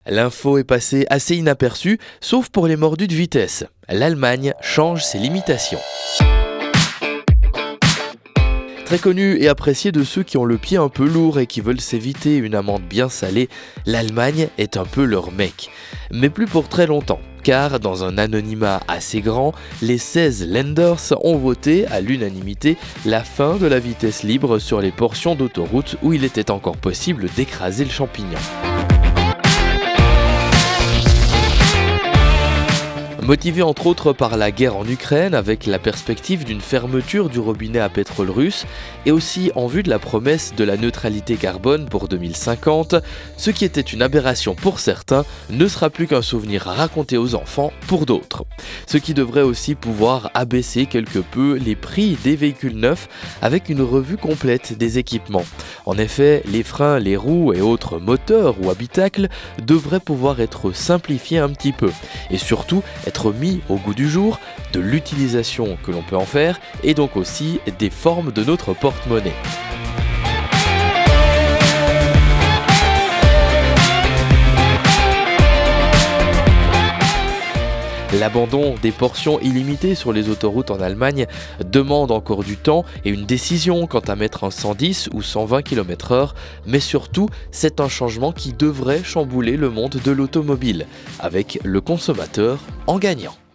L'info est passée assez inaperçue, sauf pour les mordus de vitesse. L'Allemagne change ses limitations. Très connu et apprécié de ceux qui ont le pied un peu lourd et qui veulent s'éviter une amende bien salée, l'Allemagne est un peu leur mec. Mais plus pour très longtemps, car dans un anonymat assez grand, les 16 Länders ont voté à l'unanimité la fin de la vitesse libre sur les portions d'autoroute où il était encore possible d'écraser le champignon. Motivé entre autres par la guerre en Ukraine avec la perspective d'une fermeture du robinet à pétrole russe et aussi en vue de la promesse de la neutralité carbone pour 2050, ce qui était une aberration pour certains ne sera plus qu'un souvenir à raconter aux enfants pour d'autres. Ce qui devrait aussi pouvoir abaisser quelque peu les prix des véhicules neufs avec une revue complète des équipements. En effet, les freins, les roues et autres moteurs ou habitacles devraient pouvoir être simplifiés un petit peu et surtout être mis au goût du jour de l'utilisation que l'on peut en faire et donc aussi des formes de notre porte-monnaie. L'abandon des portions illimitées sur les autoroutes en Allemagne demande encore du temps et une décision quant à mettre un 110 ou 120 km/h, mais surtout, c'est un changement qui devrait chambouler le monde de l'automobile, avec le consommateur en gagnant.